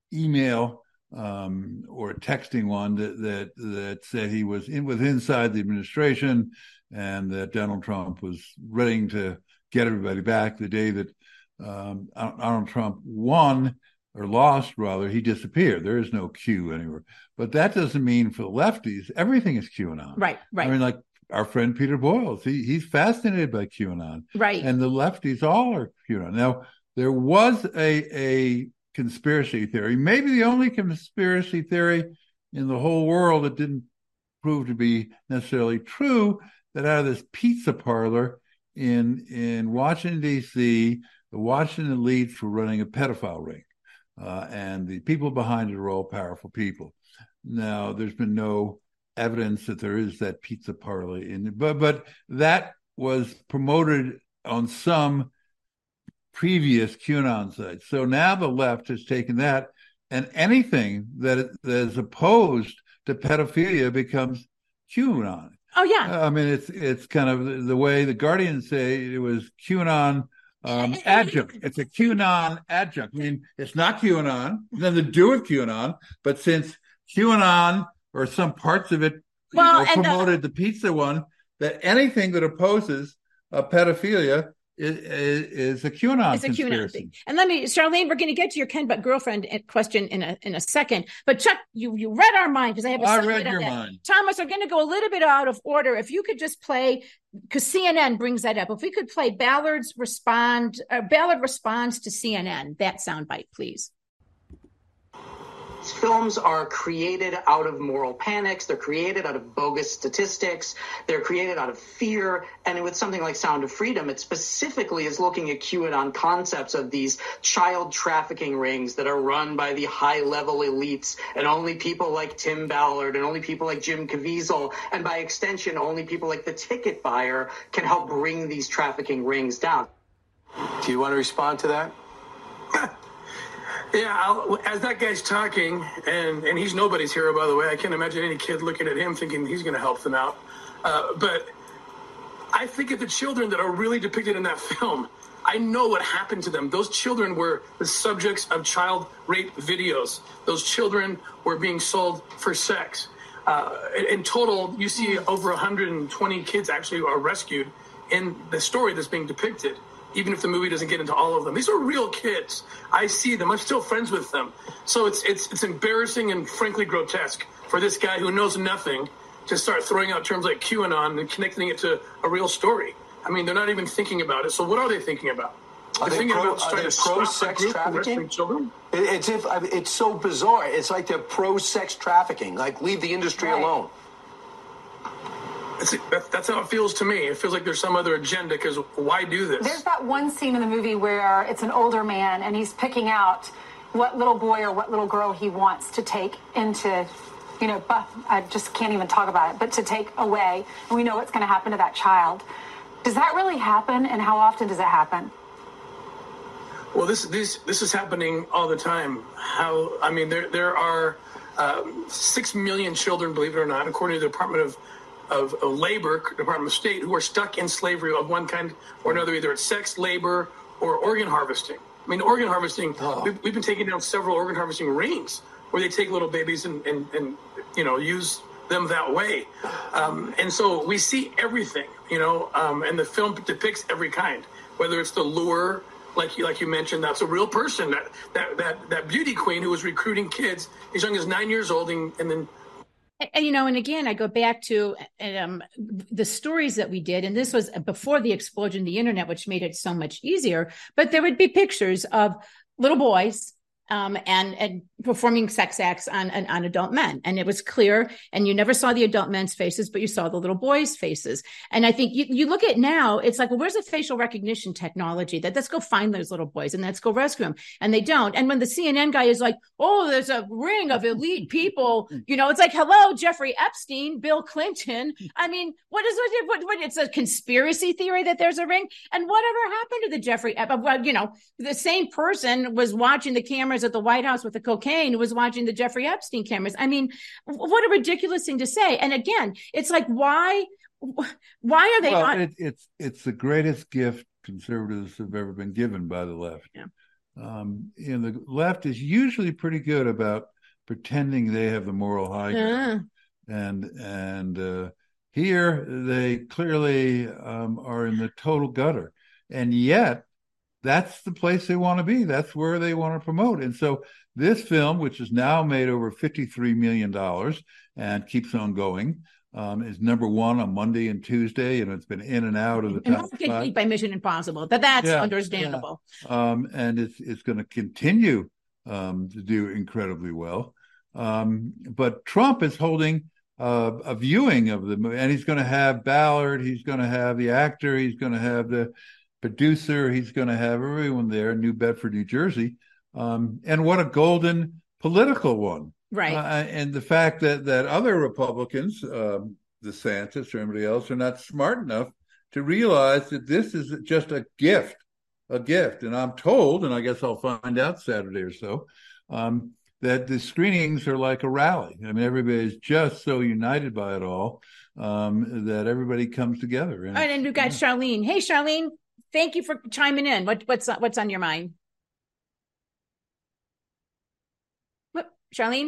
email um, or a texting one that, that, that said he was in with inside the administration, and that Donald Trump was ready to get everybody back. The day that um, Donald Trump won or lost, rather, he disappeared. There is no Q anywhere. But that doesn't mean for the lefties, everything is QAnon. Right, right. I mean, like our friend Peter Boyles, he, he's fascinated by QAnon. Right. And the lefties all are QAnon. Now, there was a, a conspiracy theory, maybe the only conspiracy theory in the whole world that didn't prove to be necessarily true, that out of this pizza parlor in in Washington, D C, the Washington elites were running a pedophile ring. Uh, and the people behind it are all powerful people. Now, there's been no evidence that there is that pizza parlor in it, but, but that was promoted on some previous QAnon sites. So now the left has taken that, and anything that, that is opposed to pedophilia becomes QAnon. Oh, yeah. I mean, it's it's kind of the way the Guardians say it was QAnon um, adjunct. It's a QAnon adjunct. I mean, it's not QAnon, nothing to do with QAnon, but since QAnon or some parts of it well, you know, promoted the, the pizza one, that anything that opposes uh, pedophilia is, is, is a QAnon it's a conspiracy. QAnon thing. And let me, Charlene, we're going to get to your Ken Buck girlfriend question in a in a second. But Chuck, you you read our mind, because I have a I read your mind. Thomas, we're going to go a little bit out of order. If you could just play, because C N N brings that up. If we could play Ballard's respond, uh, Ballard responds to C N N, that soundbite, please. Films are created out of moral panics. They're created out of bogus statistics. They're created out of fear. And with something like Sound of Freedom, it specifically is looking at QAnon concepts of these child trafficking rings that are run by the high-level elites, and only people like Tim Ballard and only people like Jim Caviezel, and by extension, only people like the ticket buyer can help bring these trafficking rings down. Do you want to respond to that? Yeah, I'll, as that guy's talking, and, and he's nobody's hero, by the way. I can't imagine any kid looking at him thinking he's going to help them out. Uh, but I think of the children that are really depicted in that film. I know what happened to them. Those children were the subjects of child rape videos. Those children were being sold for sex. Uh, in, in total, you see over one hundred twenty kids actually are rescued in the story that's being depicted, even if the movie doesn't get into all of them. These are real kids. I see them. I'm still friends with them. So it's it's it's embarrassing and frankly grotesque for this guy who knows nothing to start throwing out terms like QAnon and connecting it to a real story. I mean, they're not even thinking about it. So what are they thinking about? Are they're they thinking pro, about are they pro-sex trafficking? Children? It, it's, if, I mean, it's so bizarre. It's like they're pro-sex trafficking. Like, leave the industry right. alone. It's, that, that's how it feels to me. It feels like there's some other agenda, because why do this? There's that one scene in the movie where it's an older man and he's picking out what little boy or what little girl he wants to take into you know, but I just can't even talk about it, but to take away, and we know what's going to happen to that child. Does that really happen, and how often does it happen? Well, this this this is happening all the time. How I mean, there there are um, six million children, believe it or not, according to the Department of, of of Labor, Department of State, who are stuck in slavery of one kind or another. Either it's sex, labor, or organ harvesting. I mean, organ harvesting. Oh. We've, we've been taking down several organ harvesting rings where they take little babies and and, and you know use them that way. Um, and so we see everything, you know, um, and the film depicts every kind, whether it's the lure. Like you, like you mentioned, that's a real person. That that that that beauty queen who was recruiting kids as young as nine years old, and, and then. And, you know, and again, I go back to um, the stories that we did, and this was before the explosion of the internet, which made it so much easier. But there would be pictures of little boys um, and, and performing sex acts on, on on adult men, and it was clear. And you never saw the adult men's faces, but you saw the little boys' faces. And I think you, you look at now, it's like, well, where's the facial recognition technology that let's go find those little boys and let's go rescue them? And they don't. And when the C N N guy is like, oh, there's a ring of elite people, you know, it's like, hello, Jeffrey Epstein, Bill Clinton. I mean, what is it? What, what, it's a conspiracy theory that there's a ring. And whatever happened to the Jeffrey Epstein? Well, you know, the same person was watching the cameras at the White House with the cocaine, was watching the Jeffrey Epstein cameras. I mean, what a ridiculous thing to say. And again, it's like, why, why are they well, not? It, it's, it's the greatest gift conservatives have ever been given by the left. Yeah. Um, and the left is usually pretty good about pretending they have the moral high ground. Uh. And, and, uh, here they clearly, um, are in the total gutter. And yet that's the place they want to be. That's where they want to promote. And so this film, which has now made over fifty-three million dollars and keeps on going, um, is number one on Monday and Tuesday, and it's been in and out of the and top get five. beat by Mission Impossible, but that's yeah, understandable. Yeah. Um, and it's it's going to continue um, to do incredibly well. Um, but Trump is holding uh, a viewing of the movie, and he's going to have Ballard, he's going to have the actor, he's going to have the producer, he's going to have everyone there in New Bedford, New Jersey. Um, and what a golden political one. Right. Uh, and the fact that, that other Republicans, um, DeSantis or anybody else, are not smart enough to realize that this is just a gift, a gift. And I'm told, and I guess I'll find out Saturday or so, um, that the screenings are like a rally. I mean, everybody's just so united by it all um, that everybody comes together. And, all right, and we've got yeah. Charlene. Hey, Charlene. Thank you for chiming in. What, what's what's on your mind? What, Charlene?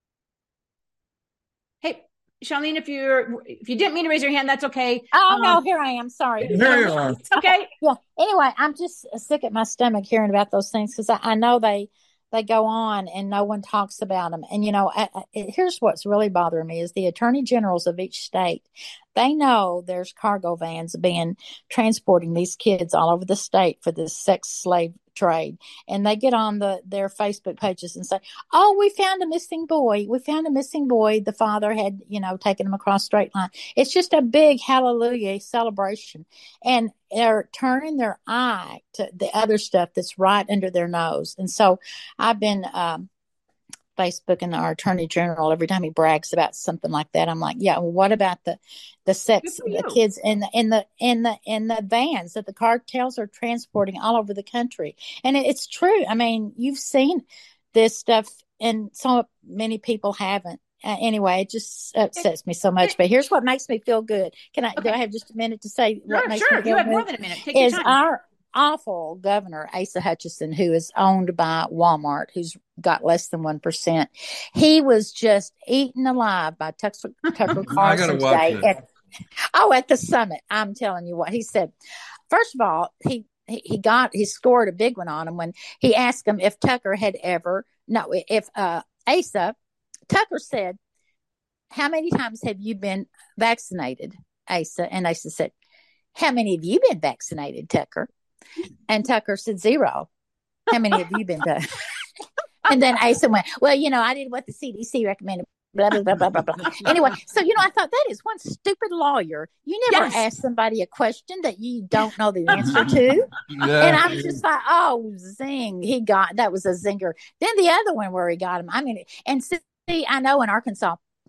Hey, Charlene, if you're if you didn't mean to raise your hand, that's okay. Oh um, no, here I am. Sorry. Here you are. It's okay. Yeah. Anyway, I'm just sick at my stomach hearing about those things because I, I know they they go on and no one talks about them. And you know, I, I, here's what's really bothering me is the attorney generals of each state. They know there's cargo vans being transporting these kids all over the state for this sex slave trade. And they get on the their Facebook pages and say, oh, we found a missing boy. We found a missing boy. The father had, you know, taken him across straight line. It's just a big hallelujah celebration. And they're turning their eye to the other stuff that's right under their nose. And so I've been um, Facebooking our attorney general every time he brags about something like that. I'm like, yeah, well, what about the the sex the kids in the in the in the in the vans that the cartels are transporting all over the country? And it, it's true. I mean, you've seen this stuff, and so many people haven't. Uh, anyway, it just upsets me so much. But here's what makes me feel good. Can I? Okay. Do I have just a minute to say what sure, makes sure. me feel you have good? More than a minute. Take is your time. Our awful governor, Asa Hutchinson, who is owned by Walmart, who's got less than one percent. He was just eaten alive by Tucker, Tucker Carlson today. At, oh, at the summit. I'm telling you what he said. First of all, he, he, he got, he scored a big one on him when he asked him if Tucker had ever, no, if uh, Asa, Tucker said, how many times have you been vaccinated, Asa? And Asa said, how many have you been vaccinated, Tucker? And Tucker said, zero. How many have you been done? And then Asa went, well, you know, I did what the C D C recommended, blah, blah, blah, blah, blah, blah. Anyway, so, you know, I thought that is one stupid lawyer. You never yes. ask somebody a question that you don't know the answer to. Yeah. And I was just like, oh, zing. He got, that was a zinger. Then the other one where he got him, I mean, and see, I know in Arkansas,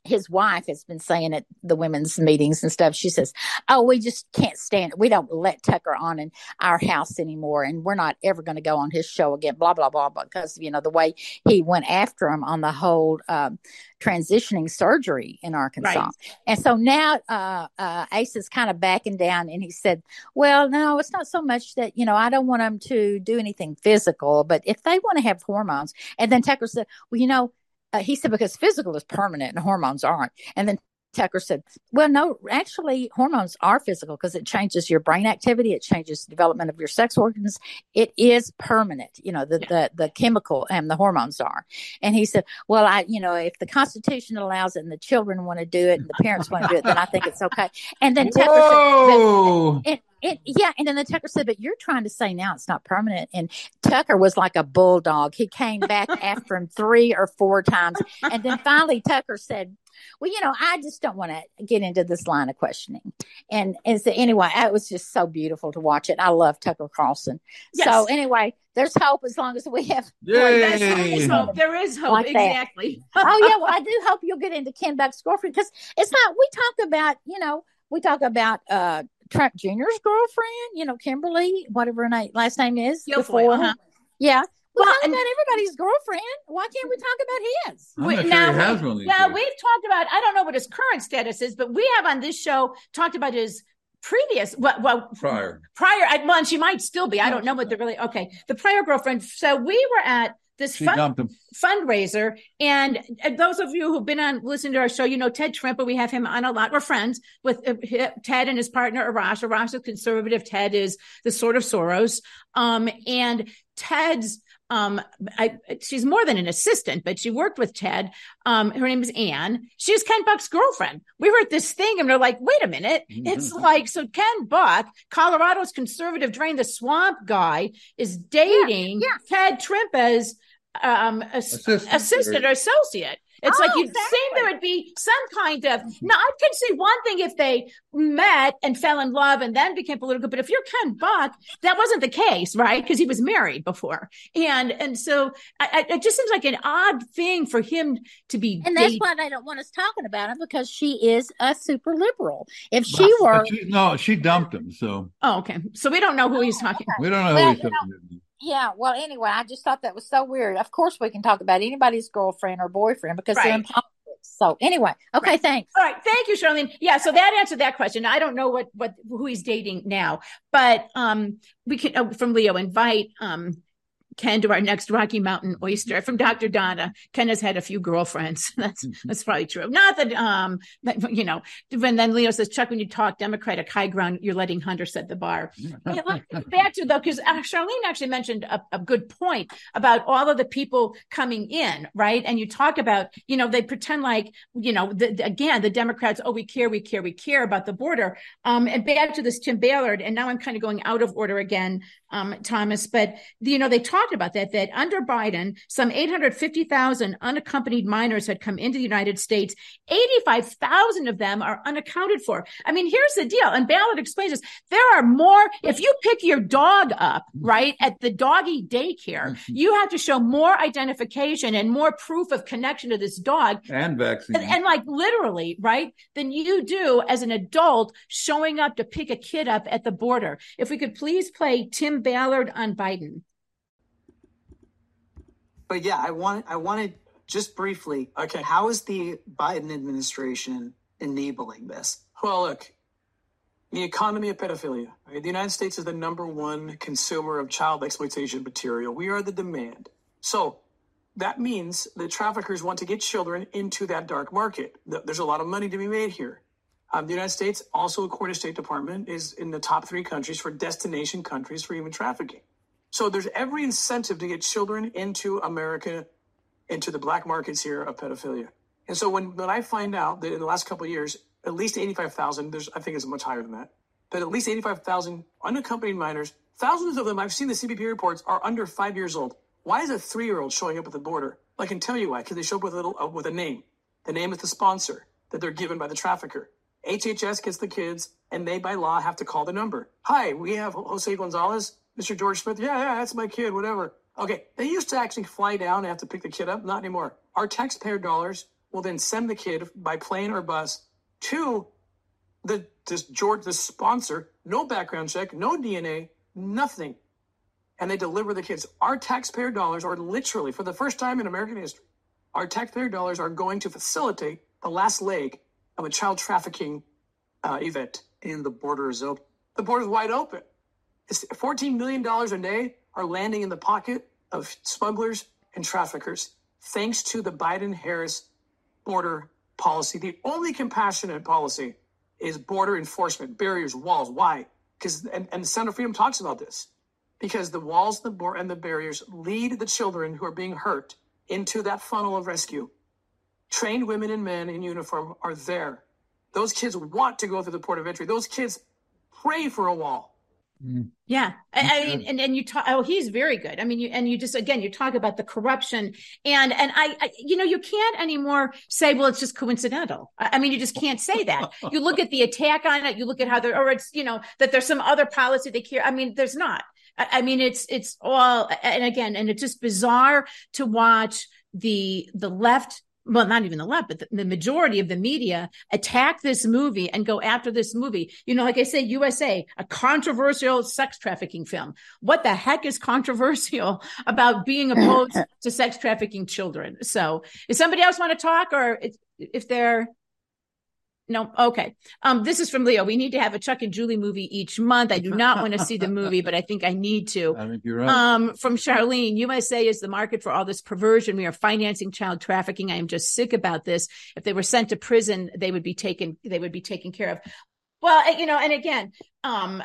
his wife has been saying at the women's meetings and stuff, she says, oh, we just can't stand it. We don't let Tucker on in our house anymore. And we're not ever going to go on his show again, blah, blah, blah, because, you know, the way he went after him on the whole um, transitioning surgery in Arkansas. Right. And so now uh, uh, Ace is kind of backing down, and he said, well, no, it's not so much that, you know, I don't want them to do anything physical, but if they want to have hormones. And then Tucker said, well, you know, Uh, he said, because physical is permanent and hormones aren't. And then Tucker said, well, no, actually hormones are physical because it changes your brain activity. It changes the development of your sex organs. It is permanent, you know, the, yeah. the, the chemical and the hormones are. And he said, well, I, you know, if the Constitution allows it and the children want to do it and the parents want to do it, then I think it's okay. And then Tucker Whoa! said, It, yeah, and then the Tucker said, but you're trying to say now it's not permanent. And Tucker was like a bulldog. He came back after him three or four times. And then finally Tucker said, well, you know, I just don't want to get into this line of questioning. And, and so anyway, it was just so beautiful to watch it. I love Tucker Carlson. Yes. So anyway, there's hope as long as we have. Yay. Yes, there is hope. There is hope. Like exactly. Oh, yeah. Well, I do hope you'll get into Ken Buck's girlfriend, because it's not, we talk about, you know, we talk about, uh, Trump Junior's girlfriend, you know, Kimberly, whatever her name, last name is. Guilfoyle, uh-huh. Yeah. Well, Well, talk and- about everybody's girlfriend. Why can't we talk about his? I'm We- not now, sure he has one of these Well, days. we've talked about, I don't know what his current status is, but we have on this show talked about his previous, well, well Prior. prior, I- well, and she might still be. I don't know what the really, okay. The prior girlfriend. So we were at this She fun, dumped him. fundraiser. And, and those of you who've been on, listening to our show, you know, Ted Trimper, we have him on a lot. We're friends with uh, Ted and his partner, Arash. Arash is conservative. Ted is the sort of Soros. Um, and Ted's, um, I, she's more than an assistant, but she worked with Ted. Um, her name is Ann. She's Ken Buck's girlfriend. We were at this thing and we're like, wait a minute. Mm-hmm. It's like, so Ken Buck, Colorado's conservative drain the swamp guy, is dating yeah, yeah. Ted Trimpa's um, ass- Assistant. assistant or associate. It's Oh, like you'd exactly. think there would be some kind of, now I can see one thing if they met and fell in love and then became political, but if you're Ken Buck, that wasn't the case, right? Because he was married before. And and so I, I, it just seems like an odd thing for him to be And that's dating. why they don't want us talking about him, because she is a super liberal. If she were, But she, no, she dumped him, so Oh, okay. So we don't know who he's talking we don't know Well, who he's you talking to. yeah. Well, anyway, I just thought that was so weird. Of course, we can talk about anybody's girlfriend or boyfriend because they're in Right. politics. So anyway, okay, Right. thanks. All right, thank you, Charlene. Yeah, so that answered that question. I don't know what what who he's dating now, but um, we can uh, from Leo invite um Ken to our next Rocky Mountain oyster from Doctor Donna. Ken has had a few girlfriends. That's that's probably true. Not that um, but, you know. When then Leo says, Chuck, when you talk Democratic high ground, you're letting Hunter set the bar. Yeah, let's get back to though, because uh, Charlene actually mentioned a, a good point about all of the people coming in, right? And you talk about, you know, they pretend like, you know, the, the- again, the Democrats, oh, we care, we care, we care about the border. Um, and back to this Tim Ballard, and now I'm kind of going out of order again, um, Thomas, but you know, they talked about that, that under Biden, some eight hundred fifty thousand unaccompanied minors had come into the United States. eighty-five thousand of them are unaccounted for. I mean, here's the deal. And Ballard explains this. There are more, if you pick your dog up, right, at the doggy daycare, you have to show more identification and more proof of connection to this dog. And vaccine. And, and like literally, right, than you do as an adult showing up to pick a kid up at the border. If we could please play Tim Ballard on Biden. But yeah, I want I wanted just briefly. Okay, how is the Biden administration enabling this? Well, look, the economy of pedophilia. Right? The United States is the number one consumer of child exploitation material. We are the demand. So that means that traffickers want to get children into that dark market. Th- There's a lot of money to be made here. Um, the United States, also according to State Department, is in the top three countries for destination countries for human trafficking. So there's every incentive to get children into America, into the black markets here of pedophilia. And so when, when I find out that in the last couple of years, at least eighty-five thousand, there's I think it's much higher than that, that at least eighty-five thousand unaccompanied minors, thousands of them, I've seen the C B P reports, are under five years old. Why is a three-year-old showing up at the border? I can tell you why, because they show up with a, little, uh, with a name. The name is the sponsor that they're given by the trafficker. H H S gets the kids, and they, by law, have to call the number. Hi, we have Jose Gonzalez, Mister George Smith. Yeah, yeah, that's my kid, whatever. Okay, they used to actually fly down and have to pick the kid up. Not anymore. Our taxpayer dollars will then send the kid by plane or bus to the this George, this sponsor, no background check, no D N A, nothing. And they deliver the kids. Our taxpayer dollars are literally, for the first time in American history, our taxpayer dollars are going to facilitate the last leg of a child trafficking uh, event. And the border is open. The border is wide open. It's fourteen million dollars a day are landing in the pocket of smugglers and traffickers, thanks to the Biden-Harris border policy. The only compassionate policy is border enforcement, barriers, walls. Why? Because, and, and Senator Freedom talks about this, because the walls the bor- and the barriers lead the children who are being hurt into that funnel of rescue. Trained women and men in uniform are there. Those kids want to go through the port of entry. Those kids pray for a wall. Yeah. I, I mean, and, and you talk, oh, he's very good. I mean, you, and you just, again, you talk about the corruption and, and I, I, you know, you can't anymore say, well, it's just coincidental. I, I mean, you just can't say that. You look at the attack on it, you look at how they're, or it's, you know, that there's some other policy they care. I mean, there's not. I, I mean, it's, it's all, and again, and it's just bizarre to watch the, the left, well, not even the left, but the, the majority of the media attack this movie and go after this movie. You know, like I say, U S A, a controversial sex trafficking film. What the heck is controversial about being opposed to sex trafficking children? So if somebody else want to talk, or if, if they're, no, okay. Um, this is from Leo. We need to have a Chuck and Julie movie each month. I do not want to see the movie, but I think I need to. I think you're right. Um, from Charlene, U S A is the market for all this perversion. We are financing child trafficking. I am just sick about this. If they were sent to prison, they would be taken, they would be taken care of. Well, you know, and again, um,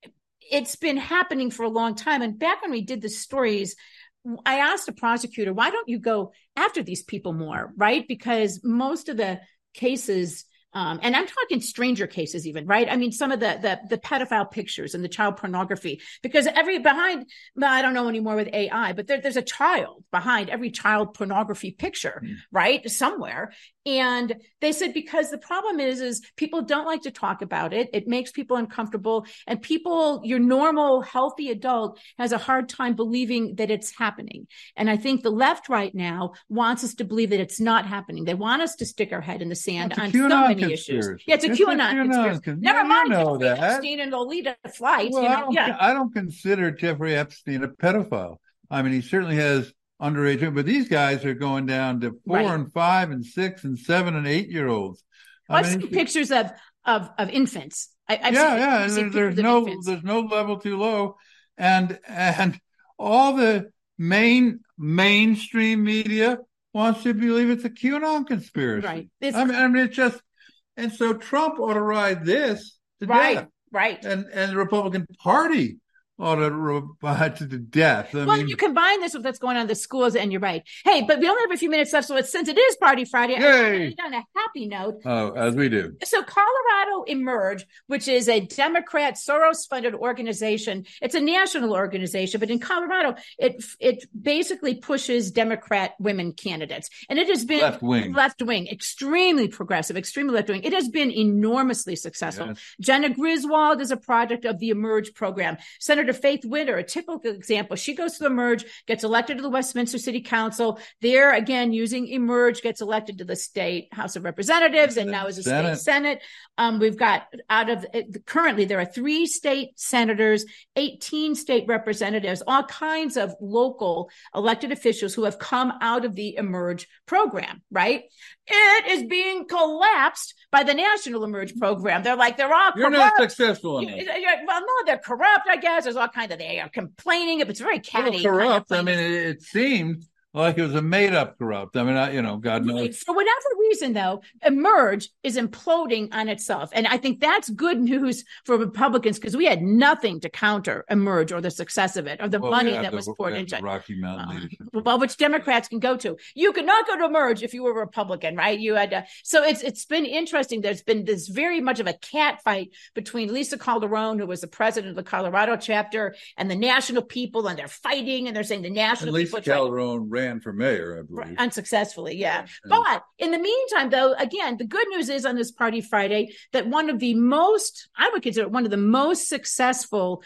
it's been happening for a long time. And back when we did the stories, I asked a prosecutor, why don't you go after these people more, right? Because most of the cases, Um, and I'm talking stranger cases even, right? I mean, some of the, the, the pedophile pictures and the child pornography, because every behind, well, I don't know anymore with A I, but there, there's a child behind every child pornography picture, mm. right? Somewhere. And they said, because the problem is, is people don't like to talk about it. It makes people uncomfortable, and people, your normal, healthy adult has a hard time believing that it's happening. And I think the left right now wants us to believe that it's not happening. They want us to stick our head in the sand on so many issues. Yeah, it's a it's QAnon, a QAnon conspiracy. Con- Never you mind know that. Epstein and Lolita flight. Well, you know? I, don't, yeah. I don't consider Jeffrey Epstein a pedophile. I mean, he certainly has underage, but these guys are going down to four Right. and five and six and seven and eight year olds. I've seen pictures of of of infants. I, I've yeah, seen, yeah. I've And seen there, there's pictures of no infants. there's no level too low, and and all the main mainstream media wants to believe it's a QAnon conspiracy. Right. It's- I mean, I mean, it's just, and so Trump ought to ride this to Right, death, right. and and the Republican Party ought to ride to the death. I well, mean, you combine this with what's going on in the schools, and you're right. Hey, but we only have a few minutes left, so it's, since it is Party Friday, I Yay. want to end on a happy note. oh, as we do. So Colorado Emerge, which is a Democrat Soros-funded organization, it's a national organization, but in Colorado, it it basically pushes Democrat women candidates, and it has been Left wing. left wing, extremely progressive, extremely left wing. It has been enormously successful. Yes. Jenna Griswold is a product of the Emerge program. Senator Faith Winter, a typical example, she goes to the Emerge, gets elected to the Westminster City Council. There, again, using Emerge, gets elected to the state House of Representatives, and now is a Senate. state Senate. Um, we've got out of currently there are three state senators, eighteen state representatives, all kinds of local elected officials who have come out of the Emerge program, right? It is being collapsed by the National Emerge program. They're like, they're all You're corrupt. not successful enough. You- you- Well, no, they're corrupt, I guess. There's all kinds of, they are complaining. It's very catty. Well, kind of corrupt. I mean, it, it seemed like it was a made-up corrupt. I mean, I, you know, God knows. For whatever reason, though, Emerge is imploding on itself. And I think that's good news for Republicans, because we had nothing to counter Emerge or the success of it or the Well, money we have that the- was we poured have into the it. Rocky Mountain Uh, leadership. well, which Democrats can go to. You could not go to Emerge if you were a Republican, right? You had to. So it's it's been interesting. There's been this very much of a cat fight between Lisa Calderon, who was the president of the Colorado chapter, and the national people, and they're fighting, and they're saying the national At least people. are trying- Calderon ran for mayor, I believe. Unsuccessfully, yeah. But in the meantime, though, again, the good news is on this Party Friday that one of the most, I would consider it one of the most successful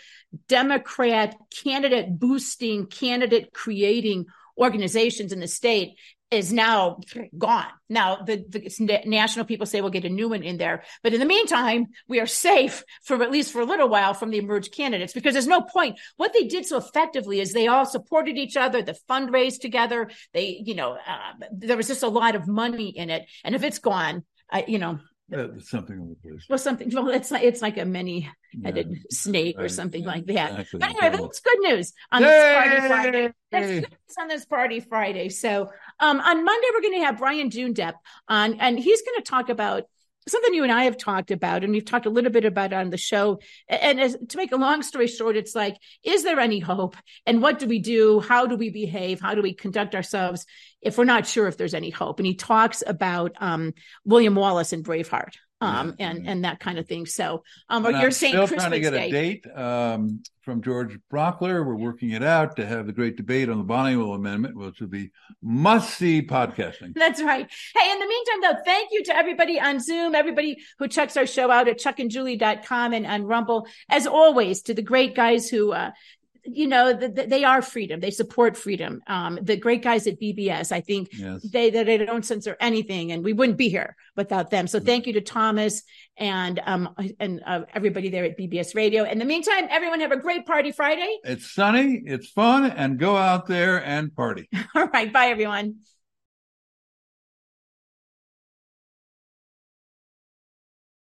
Democrat candidate boosting, candidate creating organizations in the state is now gone. Now the, the national people say we'll get a new one in there. But in the meantime, we are safe for at least for a little while from the emerged candidates, because there's no point. What they did so effectively is they all supported each other, the fundraised together. They, you know, uh, there was just a lot of money in it. And if it's gone, I, you know, Uh, something like this. Well, something. Well, it's like it's like a many-headed yeah, snake right, or something like that. Exactly. But anyway, that's good news on Yay! this Party Friday. That's good news on this Party Friday. So, um, on Monday we're going to have Brian Joondapp on, and he's going to talk about something you and I have talked about, and we've talked a little bit about it on the show. And as, to make a long story short, it's like, is there any hope? And what do we do? How do we behave? How do we conduct ourselves if we're not sure if there's any hope? And he talks about um, William Wallace and Braveheart. Um, yeah, and, yeah. and that kind of thing. So, um, or you're saying still Christmas trying to get Day. a date um, from George Brockler. We're working it out to have the great debate on the Bonneville Amendment, which will be must-see podcasting. That's right. Hey, in the meantime, though, thank you to everybody on Zoom, everybody who checks our show out at chuck and julie dot com and on Rumble. As always, to the great guys who, uh, you know, the, the, they are freedom. They support freedom. Um, the great guys at B B S, I think yes. they, they they don't censor anything, and we wouldn't be here without them. So thank you to Thomas and um and uh, everybody there at B B S Radio. In the meantime, everyone have a great Party Friday. It's sunny, it's fun, and go out there and party. All right. Bye, everyone.